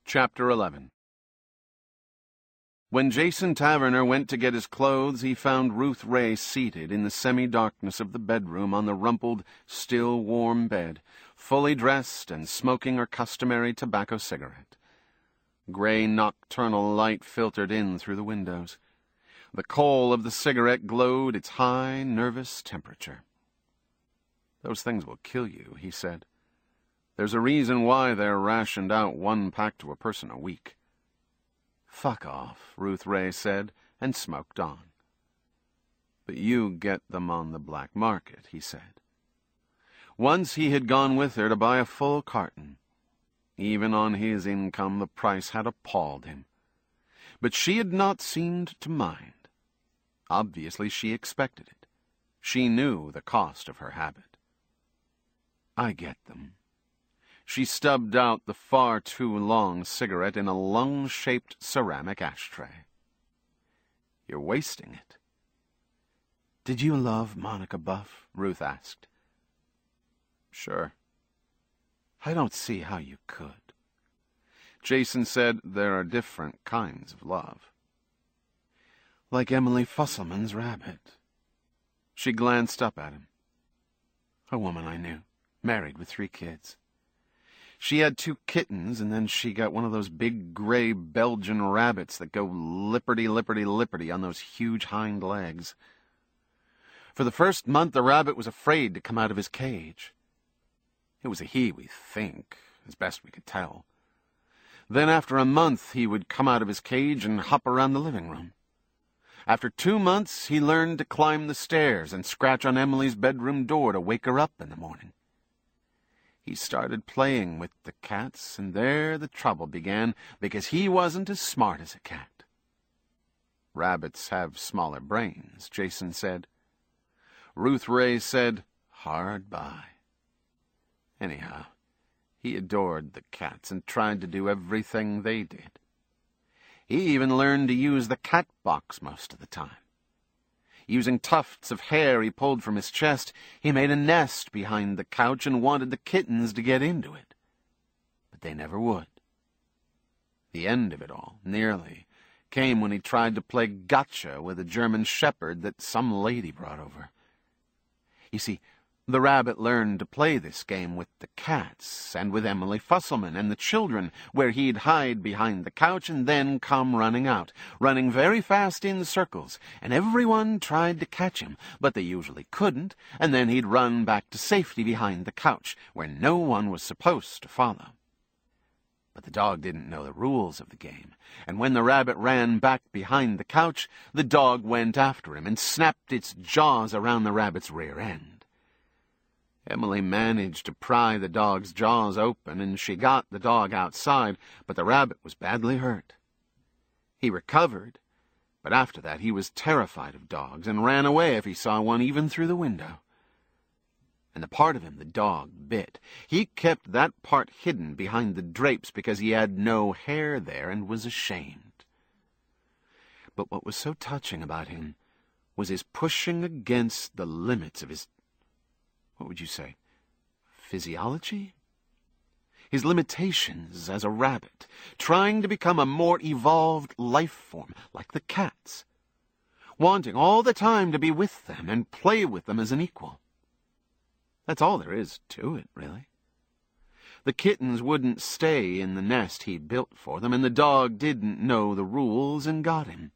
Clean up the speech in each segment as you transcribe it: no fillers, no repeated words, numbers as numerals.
Chapter 11. When Jason Taverner went to get his clothes, he found Ruth Ray seated in the semi-darkness of the bedroom on the rumpled, still warm bed, fully dressed and smoking her customary tobacco cigarette. Gray nocturnal light filtered in through the windows. The coal of the cigarette glowed its high, nervous temperature. "Those things will kill you," he said. "There's a reason why they're rationed out 1 pack to a person a week." "Fuck off," Ruth Ray said, and smoked on. "But you get them on the black market," he said. Once he had gone with her to buy a full carton. Even on his income, the price had appalled him. But she had not seemed to mind. Obviously, she expected it. She knew the cost of her habit. "I get them." She stubbed out the far too long cigarette in a lung-shaped ceramic ashtray. "You're wasting it." "Did you love Monica Buff?" Ruth asked. "Sure." "I don't see how you could." Jason said, "There are different kinds of love." "Like Emily Fusselman's rabbit." She glanced up at him. "A woman I knew, married with 3 kids. She had 2 kittens, and then she got one of those big gray Belgian rabbits that go lipperty-lipperty-lipperty on those huge hind legs. For the first month, the rabbit was afraid to come out of his cage. It was a he, we think, as best we could tell. Then after a month, he would come out of his cage and hop around the living room. After 2 months, he learned to climb the stairs and scratch on Emily's bedroom door to wake her up in the morning. He started playing with the cats, and there the trouble began, because he wasn't as smart as a cat. "Rabbits have smaller brains," Jason said. Ruth Ray said, "Hard by." Anyhow, he adored the cats and tried to do everything they did. He even learned to use the cat box most of the time. Using tufts of hair he pulled from his chest, he made a nest behind the couch and wanted the kittens to get into it. But they never would. The end of it all, nearly, came when he tried to play gotcha with a German shepherd that some lady brought over. You see, the rabbit learned to play this game with the cats and with Emily Fusselman and the children, where he'd hide behind the couch and then come running out, running very fast in circles, and everyone tried to catch him, but they usually couldn't, and then he'd run back to safety behind the couch, where no one was supposed to follow. But the dog didn't know the rules of the game, and when the rabbit ran back behind the couch, the dog went after him and snapped its jaws around the rabbit's rear end. Emily managed to pry the dog's jaws open, and she got the dog outside, but the rabbit was badly hurt. He recovered, but after that he was terrified of dogs and ran away if he saw one even through the window. And the part of him the dog bit, he kept that part hidden behind the drapes because he had no hair there and was ashamed. But what was so touching about him was his pushing against the limits of his, what would you say, physiology? His limitations as a rabbit, trying to become a more evolved life form, like the cats, wanting all the time to be with them and play with them as an equal. That's all there is to it, really. The kittens wouldn't stay in the nest he'd built for them, and the dog didn't know the rules and got him.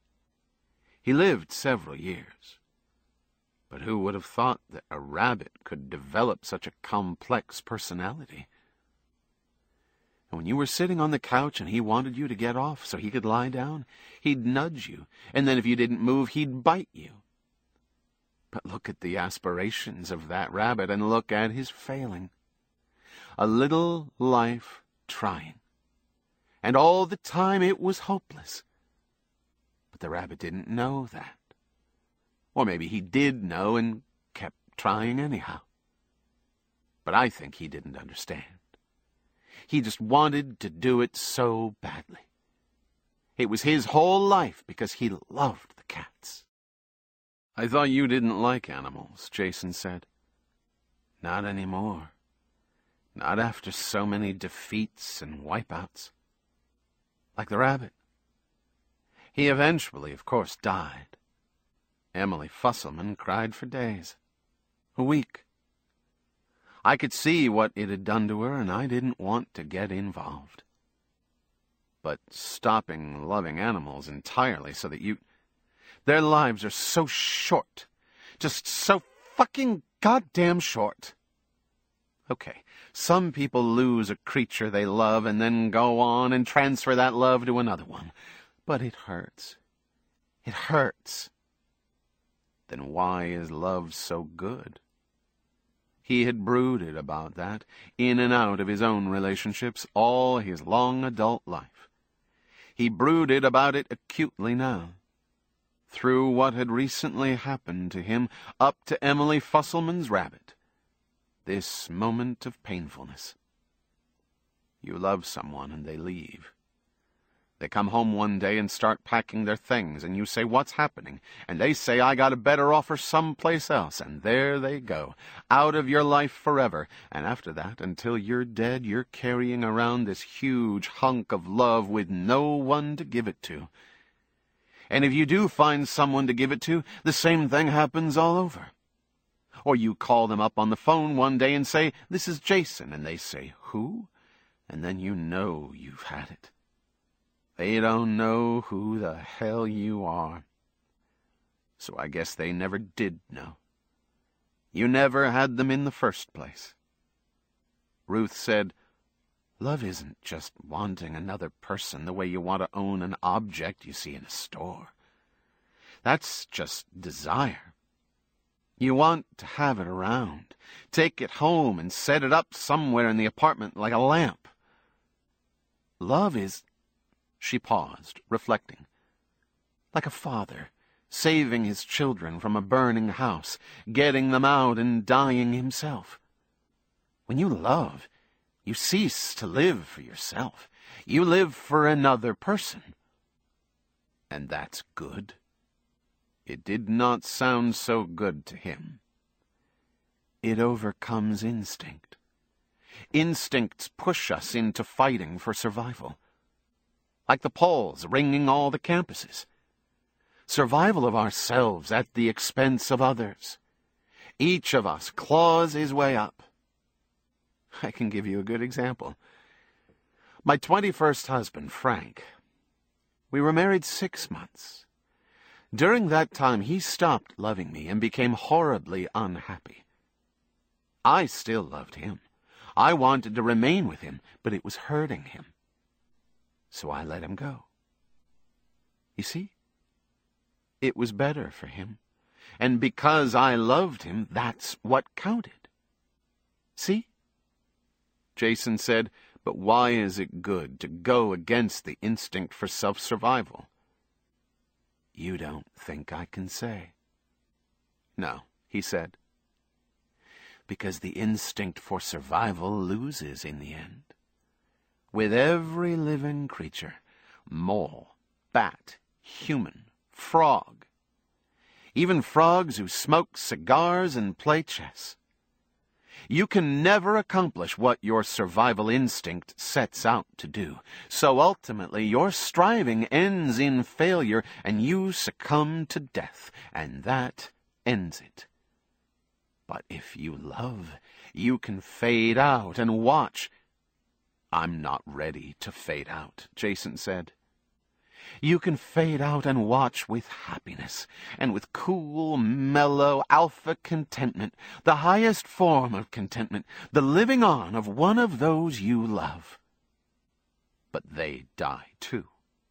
He lived several years. But who would have thought that a rabbit could develop such a complex personality? And when you were sitting on the couch and he wanted you to get off so he could lie down, he'd nudge you, and then if you didn't move, he'd bite you. But look at the aspirations of that rabbit, and look at his failing. A little life trying. And all the time it was hopeless. But the rabbit didn't know that. Or maybe he did know and kept trying anyhow. But I think he didn't understand. He just wanted to do it so badly. It was his whole life because he loved the cats. "I thought you didn't like animals," Jason said. "Not anymore. Not after so many defeats and wipeouts." like the rabbit. He eventually, of course, died. Emily Fusselman cried for days. A week. I could see what it had done to her, and I didn't want to get involved. But stopping loving animals entirely so that their lives are so short. Just so fucking goddamn short. Okay, some people lose a creature they love and then go on and transfer that love to another one. But it hurts. It hurts. Then why is love so good? He had brooded about that, in and out of his own relationships, all his long adult life. He brooded about it acutely now. Through what had recently happened to him, up to Emily Fusselman's rabbit. This moment of painfulness. You love someone and they leave. They come home one day and start packing their things, and you say, "What's happening?" And they say, "I got a better offer someplace else." And there they go, out of your life forever. And after that, until you're dead, you're carrying around this huge hunk of love with no one to give it to. And if you do find someone to give it to, the same thing happens all over. Or you call them up on the phone one day and say, "This is Jason," and they say, "Who?" And then you know you've had it. They don't know who the hell you are. So I guess they never did know. You never had them in the first place. Ruth said, "Love isn't just wanting another person the way you want to own an object you see in a store. That's just desire. You want to have it around, take it home and set it up somewhere in the apartment like a lamp. Love is..." She paused, reflecting. Like a father, saving his children from a burning house, getting them out and dying himself. When you love, you cease to live for yourself. You live for another person. And that's good. It did not sound so good to him. It overcomes instinct. Instincts push us into fighting for survival. Like the polls ringing all the campuses. Survival of ourselves at the expense of others. Each of us claws his way up. I can give you a good example. My 21st husband, Frank. We were married 6 months. During that time, he stopped loving me and became horribly unhappy. I still loved him. I wanted to remain with him, but it was hurting him. So I let him go. You see? It was better for him. And because I loved him, that's what counted. See? Jason said, "But why is it good to go against the instinct for self-survival?" You don't think I can say. No, he said. Because the instinct for survival loses in the end. With every living creature, mole, bat, human, frog. Even frogs who smoke cigars and play chess. You can never accomplish what your survival instinct sets out to do. So ultimately, your striving ends in failure and you succumb to death, and that ends it. But if you love, you can fade out and watch. I'm not ready to fade out, Jason said. You can fade out and watch with happiness, and with cool, mellow, alpha contentment, the highest form of contentment, the living on of one of those you love. But they die too.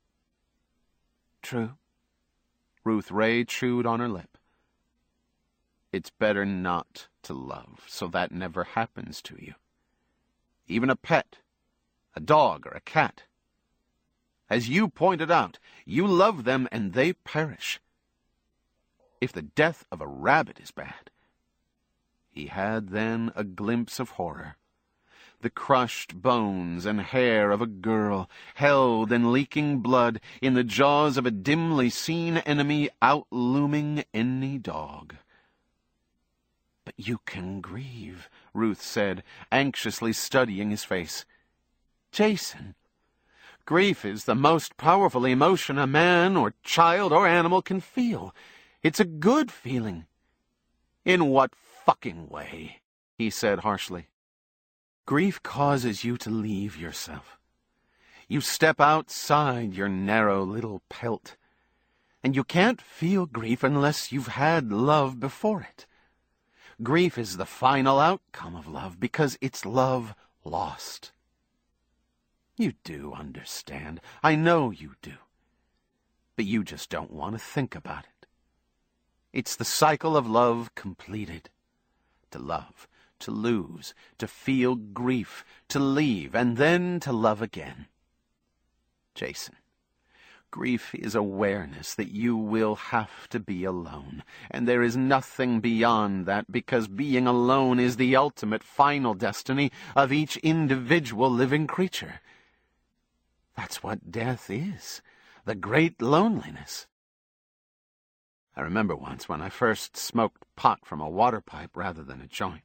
True. Ruth Ray chewed on her lip. It's better not to love, so that never happens to you. Even a pet. A dog or a cat. As you pointed out, you love them and they perish. If the death of a rabbit is bad. He had then a glimpse of horror. The crushed bones and hair of a girl, held in leaking blood in the jaws of a dimly seen enemy outlooming any dog. But you can grieve, Ruth said, anxiously studying his face. Jason, Grief is the most powerful emotion a man or child or animal can feel. It's a good feeling. In what fucking way? He said harshly. Grief causes you to leave yourself. You step outside your narrow little pelt. And you can't feel grief unless you've had love before it. Grief is the final outcome of love because it's love lost. You do understand. I know you do. But you just don't want to think about it. It's the cycle of love completed. To love, to lose, to feel grief, to leave, and then to love again. Jason, grief is awareness that you will have to be alone, and there is nothing beyond that because being alone is the ultimate final destiny of each individual living creature. That's what death is, the great loneliness. I remember once when I first smoked pot from a water pipe rather than a joint.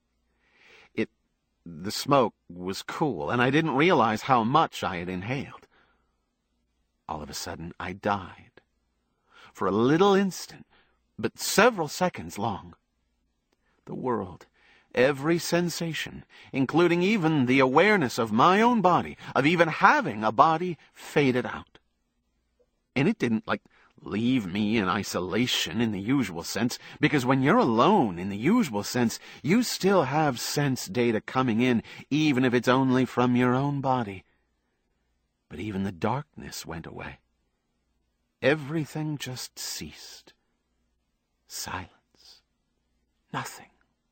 The smoke was cool, and I didn't realize how much I had inhaled. All of a sudden, I died. For a little instant, but several seconds long. The world, every sensation, including even the awareness of my own body, of even having a body, faded out. And it didn't, leave me in isolation in the usual sense, because when you're alone in the usual sense, you still have sense data coming in, even if it's only from your own body. But even the darkness went away. Everything just ceased. Silence. Nothing.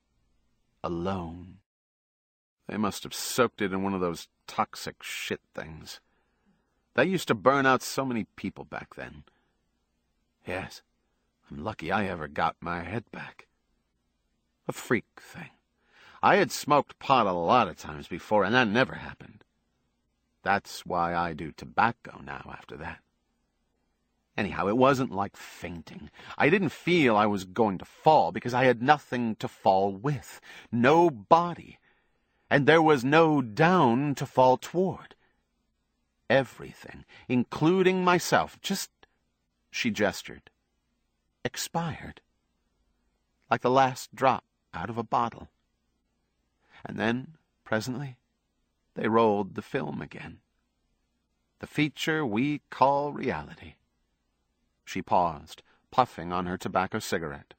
Alone. They must have soaked it in one of those toxic shit things. That used to burn out so many people back then. Yes, I'm lucky I ever got my head back. A freak thing. I had smoked pot a lot of times before, and that never happened. That's why I do tobacco now after that. Anyhow, it wasn't like fainting. I didn't feel I was going to fall because I had nothing to fall with. No body. And there was no down to fall toward. Everything, including myself, just, she gestured, expired. Like the last drop out of a bottle. And then, presently, they rolled the film again. The feature we call reality. She paused, puffing on her tobacco cigarette.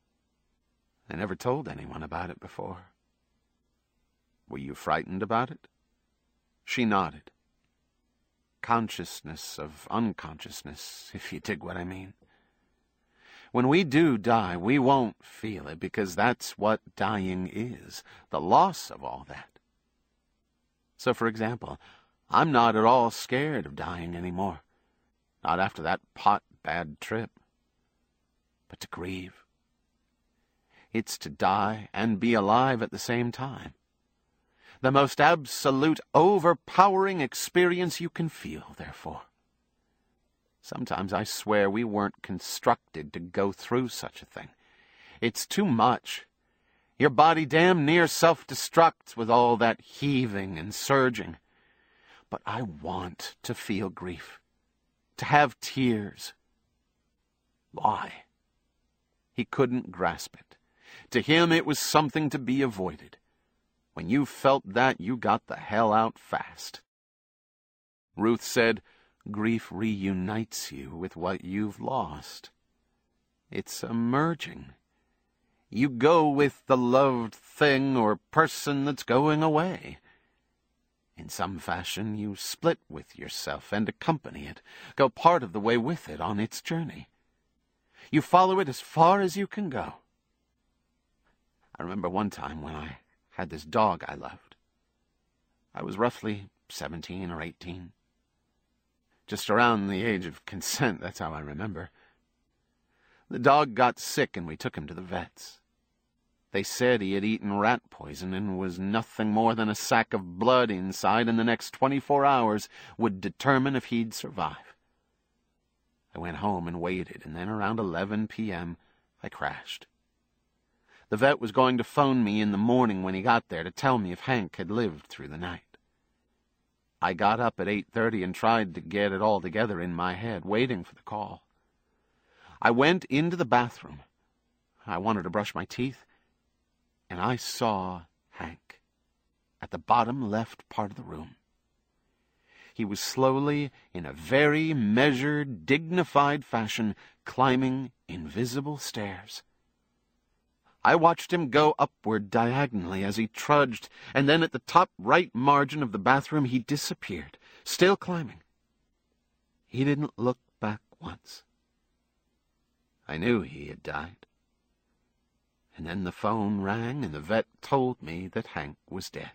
I never told anyone about it before. Were you frightened about it? She nodded. Consciousness of unconsciousness, if you dig what I mean. When we do die, we won't feel it because that's what dying is, the loss of all that. So, for example, I'm not at all scared of dying anymore. Not after that pot-bad trip. But to grieve. It's to die and be alive at the same time. The most absolute, overpowering experience you can feel, therefore. Sometimes I swear we weren't constructed to go through such a thing. It's too much. Your body damn near self-destructs with all that heaving and surging. But I want to feel grief, to have tears. Why? He couldn't grasp it. To him it was something to be avoided. When you felt that, you got the hell out fast. Ruth said, grief reunites you with what you've lost. It's a merging. You go with the loved thing or person that's going away. In some fashion, you split with yourself and accompany it, go part of the way with it on its journey. You follow it as far as you can go. I remember one time when I had this dog I loved. I was roughly 17 or 18. Just around the age of consent, that's how I remember. The dog got sick and we took him to the vets. They said he had eaten rat poison and was nothing more than a sack of blood inside, and the next 24 hours would determine if he'd survive. I went home and waited, and then around 11 p.m. I crashed. The vet was going to phone me in the morning when he got there to tell me if Hank had lived through the night. I got up at 8:30 and tried to get it all together in my head, waiting for the call. I went into the bathroom. I wanted to brush my teeth, and I saw Hank at the bottom left part of the room. He was slowly, in a very measured, dignified fashion, climbing invisible stairs. I watched him go upward diagonally as he trudged, and then at the top right margin of the bathroom he disappeared, still climbing. He didn't look back once. I knew he had died. And then the phone rang and the vet told me that Hank was dead.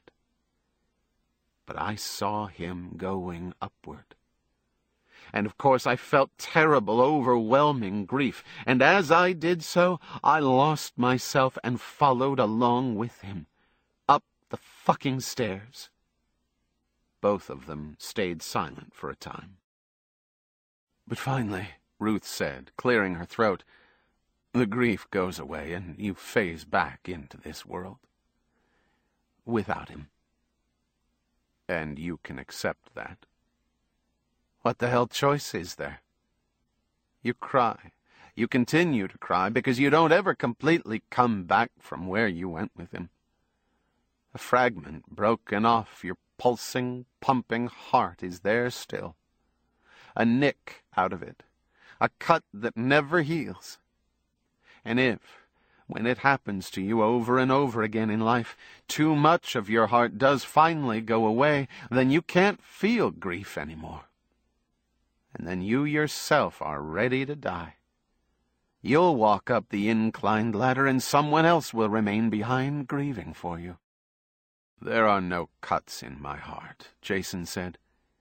But I saw him going upward. And of course I felt terrible, overwhelming grief, and as I did so, I lost myself and followed along with him, up the fucking stairs. Both of them stayed silent for a time. But finally, Ruth said, clearing her throat, the grief goes away and you phase back into this world. Without him. And you can accept that. What the hell choice is there? You cry. You continue to cry because you don't ever completely come back from where you went with him. A fragment broken off your pulsing, pumping heart is there still. A nick out of it. A cut that never heals. And if, when it happens to you over and over again in life, too much of your heart does finally go away, then you can't feel grief anymore. And then you yourself are ready to die. You'll walk up the inclined ladder and someone else will remain behind grieving for you. There are no cuts in my heart, Jason said.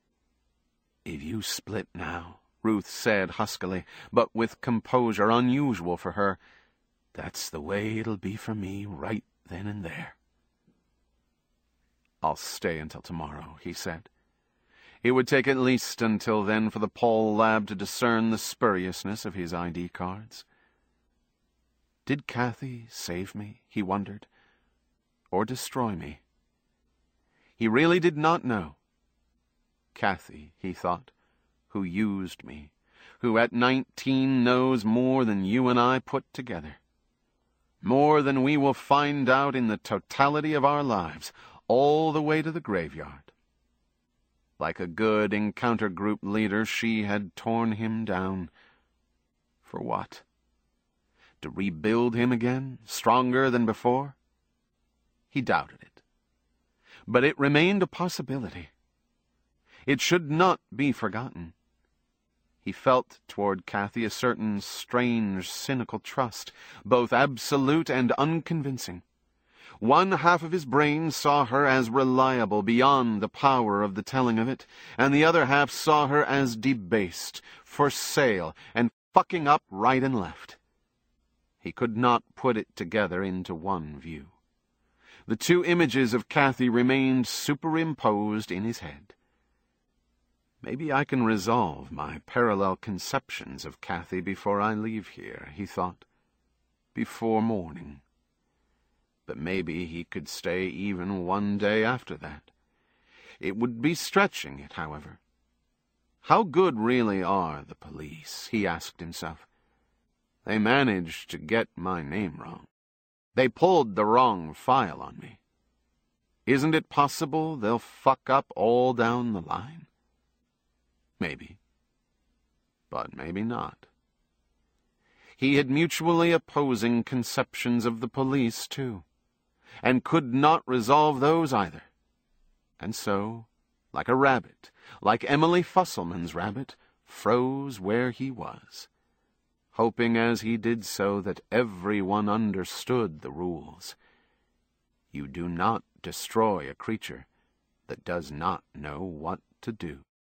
If you split now, Ruth said huskily, but with composure unusual for her, that's the way it'll be for me right then and there. I'll stay until tomorrow, he said. It would take at least until then for the Paul lab to discern the spuriousness of his ID cards. Did Kathy save me, he wondered, or destroy me? He really did not know. Kathy, he thought, who used me, who at 19 knows more than you and I put together. More than we will find out in the totality of our lives, all the way to the graveyard. Like a good encounter group leader, she had torn him down. For what? To rebuild him again, stronger than before? He doubted it. But it remained a possibility. It should not be forgotten. He felt toward Kathy a certain strange, cynical trust, both absolute and unconvincing. One half of his brain saw her as reliable beyond the power of the telling of it, and the other half saw her as debased, for sale, and fucking up right and left. He could not put it together into one view. The two images of Kathy remained superimposed in his head. Maybe I can resolve my parallel conceptions of Kathy before I leave here, he thought. Before morning. But maybe he could stay even one day after that. It would be stretching it, however. How good really are the police, he asked himself. They managed to get my name wrong. They pulled the wrong file on me. Isn't it possible they'll fuck up all down the line? Maybe. But maybe not. He had mutually opposing conceptions of the police, too, and could not resolve those either. And so, like a rabbit, like Emily Fusselman's rabbit, froze where he was, hoping as he did so that everyone understood the rules. You do not destroy a creature that does not know what to do.